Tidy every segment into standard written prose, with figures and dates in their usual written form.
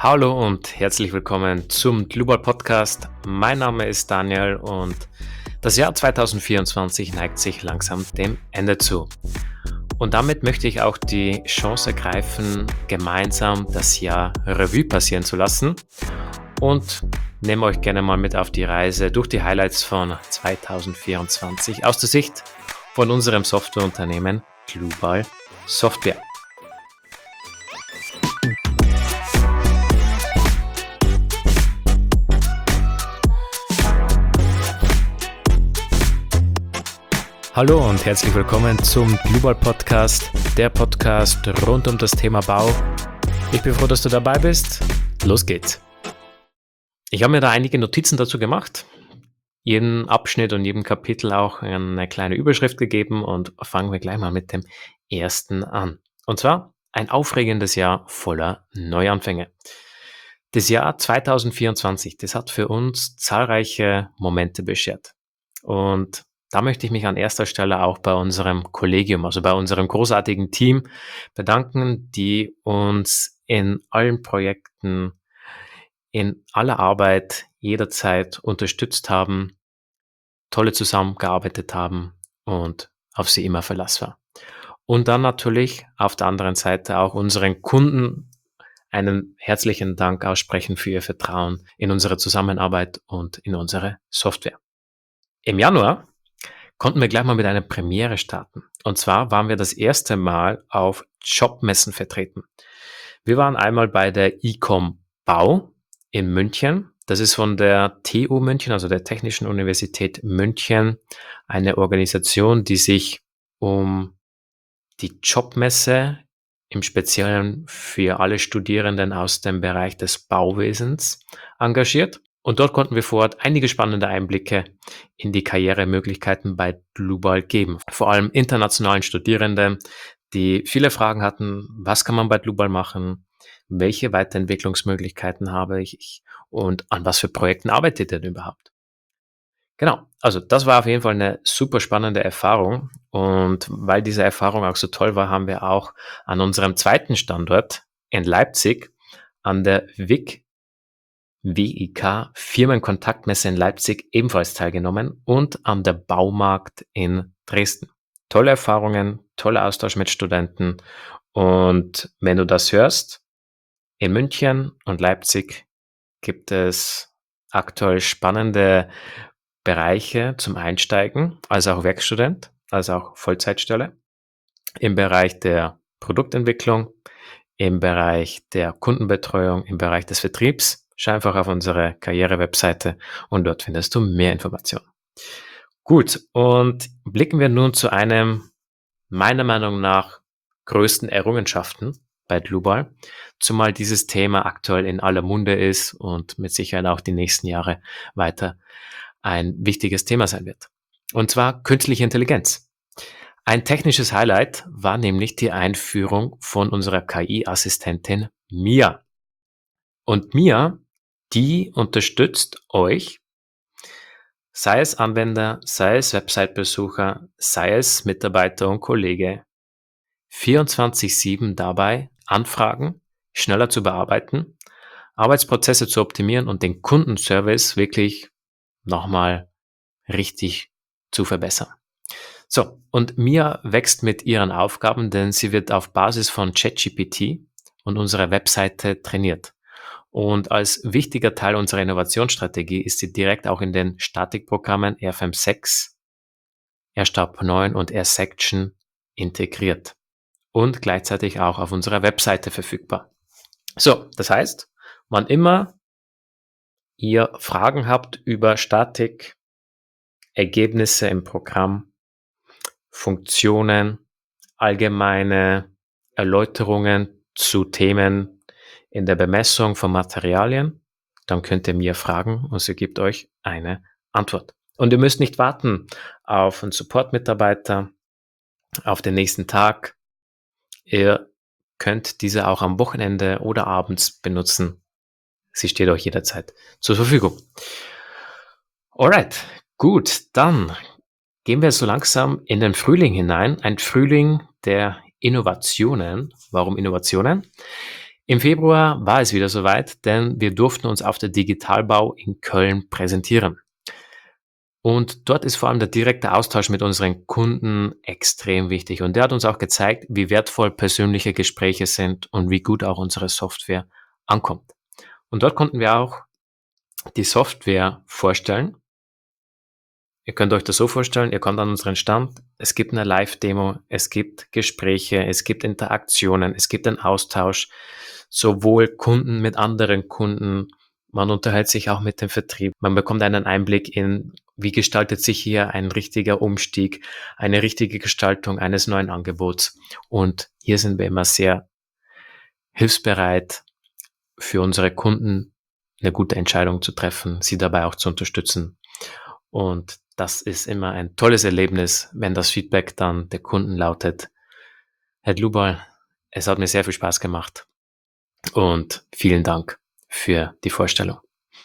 Hallo und herzlich willkommen zum Global Podcast. Mein Name ist Daniel und das Jahr 2024 neigt sich langsam dem Ende zu. Und damit möchte ich auch die Chance ergreifen, gemeinsam das Jahr Revue passieren zu lassen und nehme euch gerne mal mit auf die Reise durch die Highlights von 2024 aus der Sicht von unserem Softwareunternehmen Global Software. Hallo und herzlich willkommen zum Global Podcast, der Podcast rund um das Thema Bau. Ich bin froh, dass du dabei bist. Los geht's. Ich habe mir da einige Notizen dazu gemacht, jeden Abschnitt und jedem Kapitel auch eine kleine Überschrift gegeben und fangen wir gleich mal mit dem ersten an. Und zwar ein aufregendes Jahr voller Neuanfänge. Das Jahr 2024, das hat für uns zahlreiche Momente beschert. Und da möchte ich mich an erster Stelle auch bei unserem Kollegium, also bei unserem großartigen Team bedanken, die uns in allen Projekten, in aller Arbeit jederzeit unterstützt haben, tolle zusammengearbeitet haben und auf sie immer Verlass war. Und dann natürlich auf der anderen Seite auch unseren Kunden einen herzlichen Dank aussprechen für ihr Vertrauen in unsere Zusammenarbeit und in unsere Software. Im Januar konnten wir gleich mal mit einer Premiere starten. Und zwar waren wir das erste Mal auf Jobmessen vertreten. Wir waren einmal bei der ICOM Bau in München. Das ist von der TU München, also der Technischen Universität München, eine Organisation, die sich um die Jobmesse im Speziellen für alle Studierenden aus dem Bereich des Bauwesens engagiert. Und dort konnten wir vor Ort einige spannende Einblicke in die Karrieremöglichkeiten bei Global geben. Vor allem internationalen Studierenden, die viele Fragen hatten, was kann man bei Global machen, welche Weiterentwicklungsmöglichkeiten habe ich und an was für Projekten arbeitet ihr denn überhaupt? Genau, also das war auf jeden Fall eine super spannende Erfahrung und weil diese Erfahrung auch so toll war, haben wir auch an unserem zweiten Standort in Leipzig an der WIK Firmenkontaktmesse in Leipzig ebenfalls teilgenommen und an der Baumarkt in Dresden. Tolle Erfahrungen, toller Austausch mit Studenten und wenn du das hörst, in München und Leipzig gibt es aktuell spannende Bereiche zum Einsteigen, als auch Werkstudent, als auch Vollzeitstelle im Bereich der Produktentwicklung, im Bereich der Kundenbetreuung, im Bereich des Vertriebs. Schau einfach auf unsere Karriere-Webseite und dort findest du mehr Informationen. Gut, und blicken wir nun zu einem meiner Meinung nach größten Errungenschaften bei Global, zumal dieses Thema aktuell in aller Munde ist und mit Sicherheit auch die nächsten Jahre weiter ein wichtiges Thema sein wird. Und zwar künstliche Intelligenz. Ein technisches Highlight war nämlich die Einführung von unserer KI-Assistentin Mia. Und Mia, die unterstützt euch, sei es Anwender, sei es Website-Besucher, sei es Mitarbeiter und Kollege, 24/7 dabei, Anfragen schneller zu bearbeiten, Arbeitsprozesse zu optimieren und den Kundenservice wirklich nochmal richtig zu verbessern. So, und Mia wächst mit ihren Aufgaben, denn sie wird auf Basis von ChatGPT und unserer Webseite trainiert. Und als wichtiger Teil unserer Innovationsstrategie ist sie direkt auch in den Statikprogrammen RFM6, RStab 9 und RSection integriert und gleichzeitig auch auf unserer Webseite verfügbar. So, das heißt, wann immer ihr Fragen habt über Statik, Ergebnisse im Programm, Funktionen, allgemeine Erläuterungen zu Themen in der Bemessung von Materialien, dann könnt ihr mir fragen und sie gibt euch eine Antwort. Und ihr müsst nicht warten auf einen Support-Mitarbeiter, auf den nächsten Tag. Ihr könnt diese auch am Wochenende oder abends benutzen. Sie steht euch jederzeit zur Verfügung. Alright, gut, dann gehen wir so langsam in den Frühling hinein. Ein Frühling der Innovationen. Warum Innovationen? Im Februar war es wieder soweit, denn wir durften uns auf der Digitalbau in Köln präsentieren. Und dort ist vor allem der direkte Austausch mit unseren Kunden extrem wichtig. Und der hat uns auch gezeigt, wie wertvoll persönliche Gespräche sind und wie gut auch unsere Software ankommt. Und dort konnten wir auch die Software vorstellen. Ihr könnt euch das so vorstellen, ihr kommt an unseren Stand, es gibt eine Live-Demo, es gibt Gespräche, es gibt Interaktionen, es gibt einen Austausch, sowohl Kunden mit anderen Kunden, man unterhält sich auch mit dem Vertrieb, man bekommt einen Einblick in, wie gestaltet sich hier ein richtiger Umstieg, eine richtige Gestaltung eines neuen Angebots. Und hier sind wir immer sehr hilfsbereit, für unsere Kunden eine gute Entscheidung zu treffen, sie dabei auch zu unterstützen. Und das ist immer ein tolles Erlebnis, wenn das Feedback dann der Kunden lautet: Herr Glubal, es hat mir sehr viel Spaß gemacht und vielen Dank für die Vorstellung.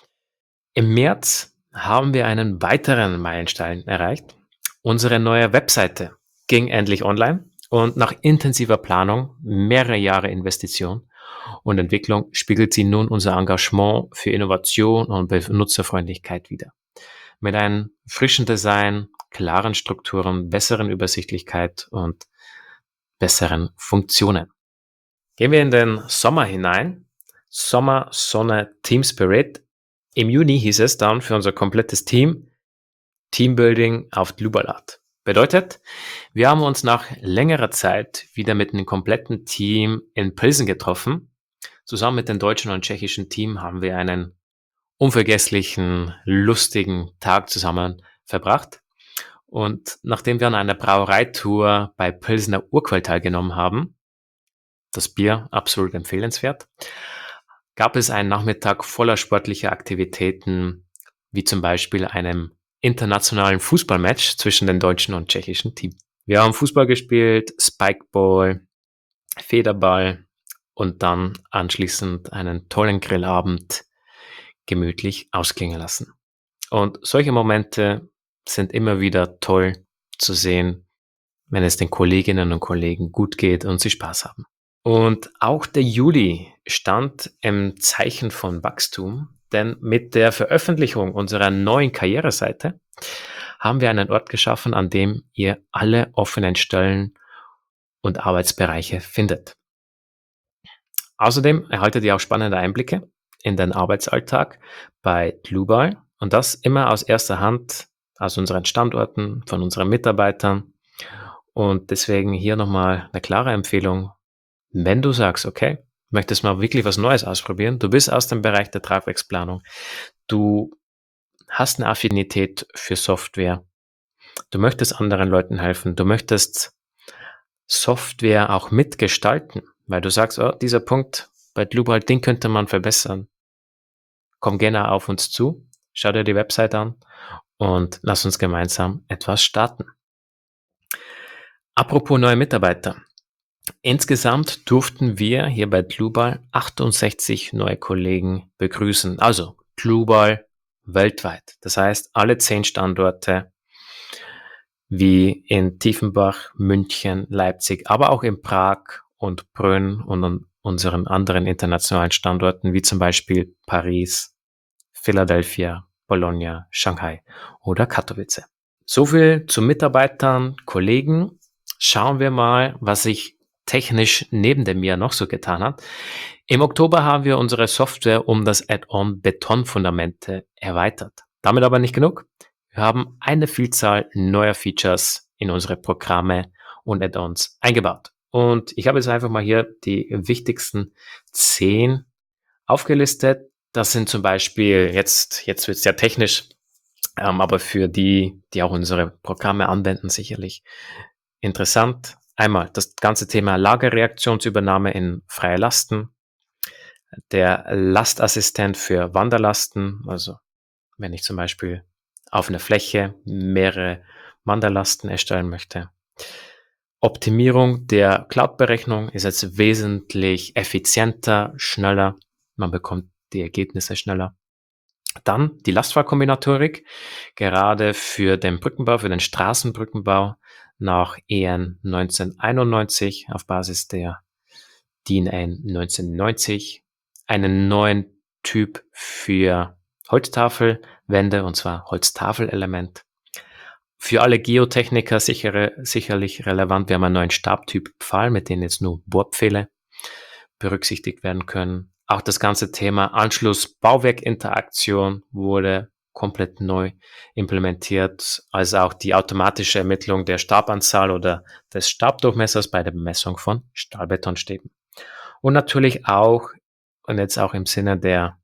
Im März haben wir einen weiteren Meilenstein erreicht. Unsere neue Webseite ging endlich online und nach intensiver Planung, mehrere Jahre Investition und Entwicklung spiegelt sie nun unser Engagement für Innovation und Benutzerfreundlichkeit wider. Mit einem frischen Design, klaren Strukturen, besseren Übersichtlichkeit und besseren Funktionen. Gehen wir in den Sommer hinein. Sommer, Sonne, Team Spirit. Im Juni hieß es dann für unser komplettes Team Teambuilding auf Glubal-Art. Bedeutet, wir haben uns nach längerer Zeit wieder mit einem kompletten Team in Pilsen getroffen. Zusammen mit dem deutschen und tschechischen Team haben wir einen unvergesslichen, lustigen Tag zusammen verbracht. Und nachdem wir an einer Brauereitour bei Pilsener Urquell teilgenommen haben, das Bier absolut empfehlenswert, gab es einen Nachmittag voller sportlicher Aktivitäten, wie zum Beispiel einem internationalen Fußballmatch zwischen dem deutschen und tschechischen Team. Wir haben Fußball gespielt, Spikeball, Federball und dann anschließend einen tollen Grillabend gemütlich ausklingen lassen. Und solche Momente sind immer wieder toll zu sehen, wenn es den Kolleginnen und Kollegen gut geht und sie Spaß haben. Und auch der Juli stand im Zeichen von Wachstum, denn mit der Veröffentlichung unserer neuen Karriereseite haben wir einen Ort geschaffen, an dem ihr alle offenen Stellen und Arbeitsbereiche findet. Außerdem erhaltet ihr auch spannende Einblicke in den Arbeitsalltag bei Glubal und das immer aus erster Hand, aus unseren Standorten, von unseren Mitarbeitern. Und deswegen hier nochmal eine klare Empfehlung: Wenn du sagst, okay, möchtest mal wirklich was Neues ausprobieren, du bist aus dem Bereich der Tragwerksplanung, du hast eine Affinität für Software, du möchtest anderen Leuten helfen, du möchtest Software auch mitgestalten, weil du sagst, oh, dieser Punkt bei Glubal, den könnte man verbessern. Komm gerne auf uns zu, schau dir die Website an und lass uns gemeinsam etwas starten. Apropos neue Mitarbeiter. Insgesamt durften wir hier bei Glubal 68 neue Kollegen begrüßen. Also Glubal weltweit. Das heißt, alle 10 Standorte wie in Tiefenbach, München, Leipzig, aber auch in Prag und Brünn und an unseren anderen internationalen Standorten wie zum Beispiel Paris, Philadelphia, Bologna, Shanghai oder Katowice. So viel zu Mitarbeitern, Kollegen. Schauen wir mal, was sich technisch neben dem Jahr noch so getan hat. Im Oktober haben wir unsere Software um das Add-on Betonfundamente erweitert. Damit aber nicht genug. Wir haben eine Vielzahl neuer Features in unsere Programme und Add-ons eingebaut. Und ich habe jetzt einfach mal hier die wichtigsten 10 aufgelistet. Das sind zum Beispiel, jetzt wird es ja technisch, aber für die auch unsere Programme anwenden, sicherlich interessant. Einmal das ganze Thema Lagerreaktionsübernahme in freie Lasten, der Lastassistent für Wanderlasten, also wenn ich zum Beispiel auf einer Fläche mehrere Wanderlasten erstellen möchte. Optimierung der Cloud-Berechnung ist jetzt wesentlich effizienter, schneller. Man bekommt die Ergebnisse schneller. Dann die Lastfahrkombinatorik, gerade für den Brückenbau, für den Straßenbrückenbau nach EN 1991 auf Basis der DIN N 1990, einen neuen Typ für Holztafelwände, und zwar Holztafelelement. Für alle Geotechniker sicherlich relevant, wir haben einen neuen Stabtyp Pfahl, mit dem jetzt nur Bohrpfähle berücksichtigt werden können. Auch das ganze Thema Anschluss-Bauwerk-Interaktion wurde komplett neu implementiert, also auch die automatische Ermittlung der Stabanzahl oder des Stabdurchmessers bei der Bemessung von Stahlbetonstäben. Und natürlich auch, und jetzt auch im Sinne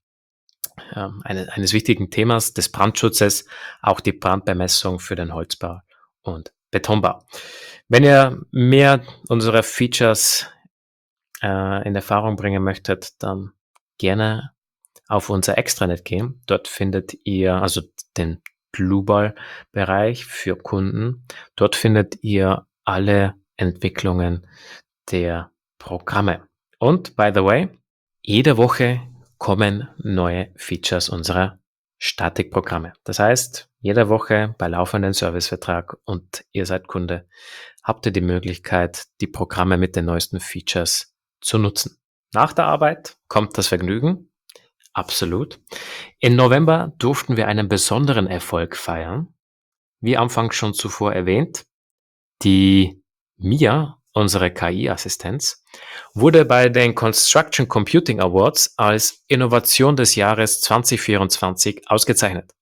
eines wichtigen Themas des Brandschutzes, auch die Brandbemessung für den Holzbau und Betonbau. Wenn ihr mehr unserer Features in Erfahrung bringen möchtet, dann gerne auf unser Extranet gehen. Dort findet ihr also den Blueball-Bereich für Kunden. Dort findet ihr alle Entwicklungen der Programme. Und by the way, jede Woche kommen neue Features unserer Statikprogramme. Das heißt, jede Woche bei laufendem Servicevertrag und ihr seid Kunde, habt ihr die Möglichkeit, die Programme mit den neuesten Features zu nutzen. Nach der Arbeit kommt das Vergnügen. Absolut. Im November durften wir einen besonderen Erfolg feiern. Wie anfangs schon zuvor erwähnt, die Mia, unsere KI-Assistenz, wurde bei den Construction Computing Awards als Innovation des Jahres 2024 ausgezeichnet.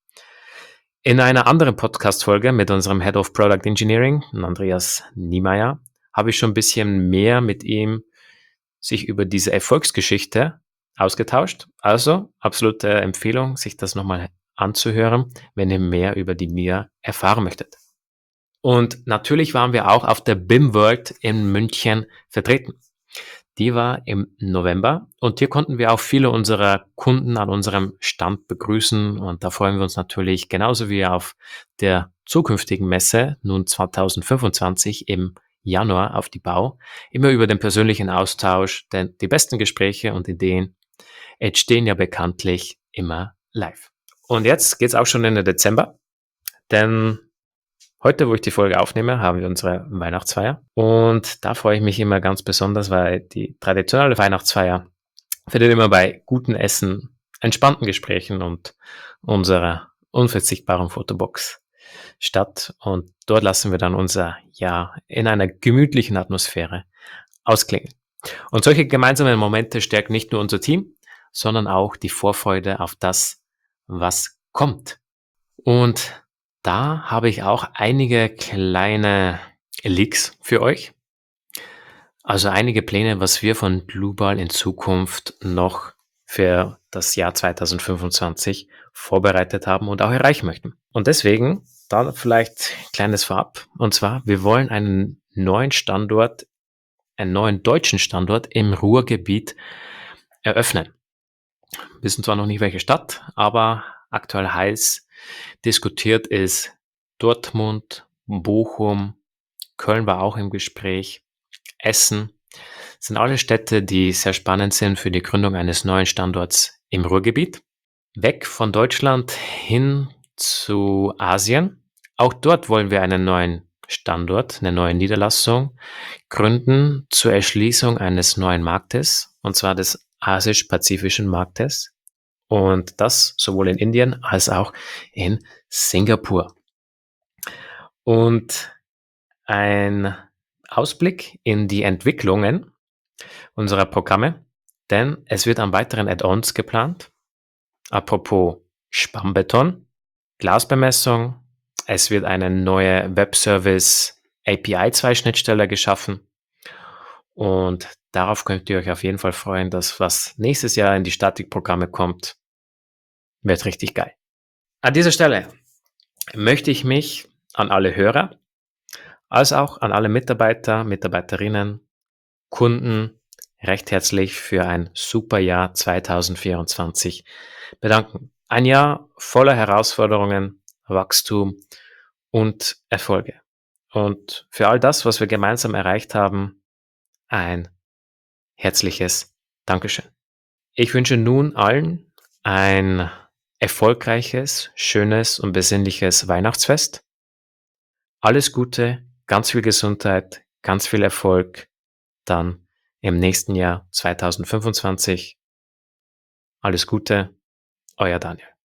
In einer anderen Podcast-Folge mit unserem Head of Product Engineering, Andreas Niemeyer, habe ich schon ein bisschen mehr mit ihm sich über diese Erfolgsgeschichte ausgetauscht. Also absolute Empfehlung, sich das nochmal anzuhören, wenn ihr mehr über die Mia erfahren möchtet. Und natürlich waren wir auch auf der BIM World in München vertreten. Die war im November und hier konnten wir auch viele unserer Kunden an unserem Stand begrüßen und da freuen wir uns natürlich genauso wie auf der zukünftigen Messe, nun 2025 im Januar auf die Bau, immer über den persönlichen Austausch, denn die besten Gespräche und Ideen entstehen ja bekanntlich immer live. Und jetzt geht's auch schon in den Dezember, denn heute, wo ich die Folge aufnehme, haben wir unsere Weihnachtsfeier und da freue ich mich immer ganz besonders, weil die traditionelle Weihnachtsfeier findet immer bei gutem Essen, entspannten Gesprächen und unserer unverzichtbaren Fotobox statt und dort lassen wir dann unser Jahr in einer gemütlichen Atmosphäre ausklingen. Und solche gemeinsamen Momente stärken nicht nur unser Team, sondern auch die Vorfreude auf das, was kommt. Und da habe ich auch einige kleine Leaks für euch. Also einige Pläne, was wir von Blueball in Zukunft noch für das Jahr 2025 vorbereitet haben und auch erreichen möchten. Und deswegen da vielleicht kleines Vorab. Und zwar, wir wollen einen neuen deutschen Standort im Ruhrgebiet eröffnen. Wir wissen zwar noch nicht welche Stadt, aber aktuell heiß diskutiert ist Dortmund, Bochum, Köln war auch im Gespräch, Essen. Das sind alle Städte, die sehr spannend sind für die Gründung eines neuen Standorts im Ruhrgebiet. Weg von Deutschland hin zu Asien. Auch dort wollen wir einen neuen Standort, eine neue Niederlassung gründen zur Erschließung eines neuen Marktes, und zwar des asisch-pazifischen Marktes. Und das sowohl in Indien als auch in Singapur. Und ein Ausblick in die Entwicklungen unserer Programme, denn es wird an weiteren Add-ons geplant. Apropos Spanbeton, Glasbemessung, es wird eine neue Webservice API 2 Schnittstelle geschaffen und darauf könnt ihr euch auf jeden Fall freuen, dass was nächstes Jahr in die Statikprogramme kommt, wird richtig geil. An dieser Stelle möchte ich mich an alle Hörer, als auch an alle Mitarbeiter, Mitarbeiterinnen, Kunden recht herzlich für ein super Jahr 2024 bedanken. Ein Jahr voller Herausforderungen, Wachstum und Erfolge. Und für all das, was wir gemeinsam erreicht haben, ein herzliches Dankeschön. Ich wünsche nun allen ein erfolgreiches, schönes und besinnliches Weihnachtsfest. Alles Gute, ganz viel Gesundheit, ganz viel Erfolg. Dann im nächsten Jahr 2025. Alles Gute, euer Daniel.